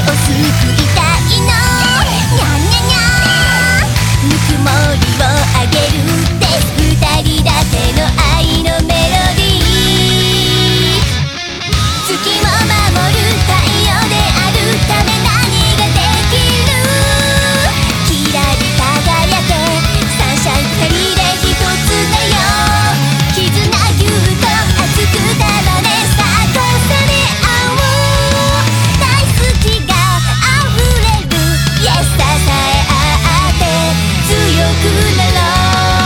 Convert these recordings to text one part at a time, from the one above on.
救いたいの。にゃんにゃにゃぬくもりをあげるって二人だけの愛のメロディー。月を守る太陽であるため何ができる。キラリ輝けサンシャイン二人で一つだよ。絆ぎゅっと熱く束ねさあ重ね合おう。大好きが溢れる Yes 支え合って強くなろう。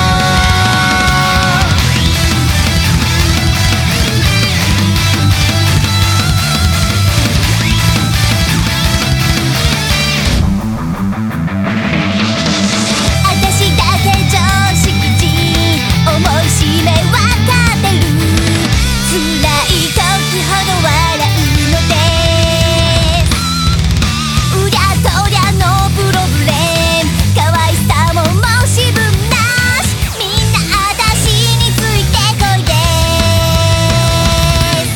私だけ常識人思いしめわかってる。辛い時ほど笑うのですうりゃとりゃのプロブレム。可愛さも申し分なし。みんな私についてこいです。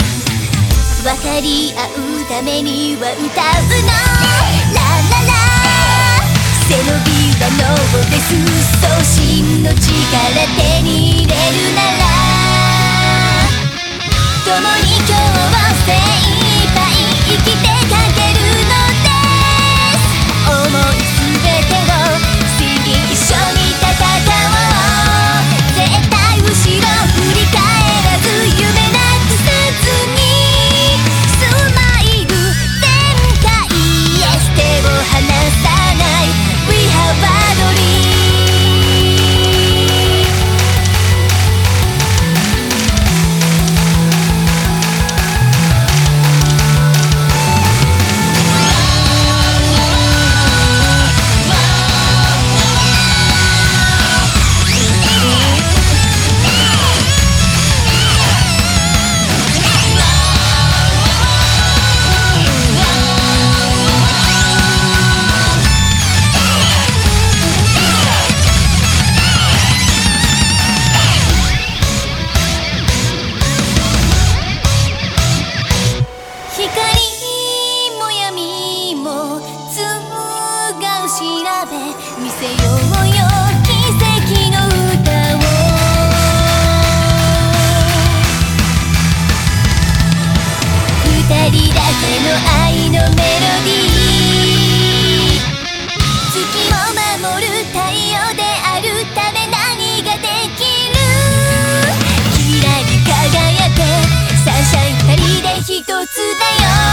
分かり合うためには歌うの。ラララ背伸びはノーです。送信の力手に入れるなら共に今日を精一杯生きてかけるのです。思いすべてを次一緒に戦おう。絶対後ろ振り返らず夢なくせずにスマイル全開 Yes 手を離さない We have a dream。光も闇も違う調べ見せようよ奇跡の歌を。二人だけの愛のメロディー。月を守る太陽であるため何ができる。キラリ輝けサンシャイン二人で一つだよ。